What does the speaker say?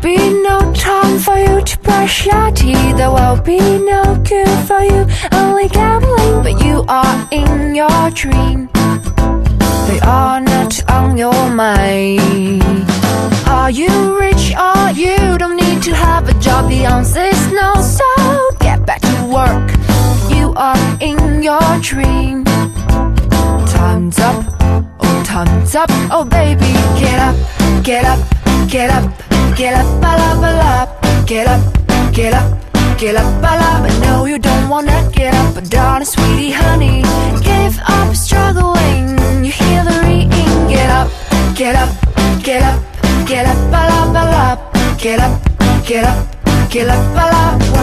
be no time for you to brush your teeth. There will be no cure for you, only gambling. But you are in your dream, they are not on your mind. Are you rich or you don't need to have a job? The answer's no, so get back to work. You are in your dream. Time's up, oh time's up, oh baby. Get up, get up, get up, get up, up, get up, get up, get up, I know you don't wanna get up, but darling sweetie honey, give up struggling. You hear the ringing. Get up, get up, get up, get up, get up, get up, get up,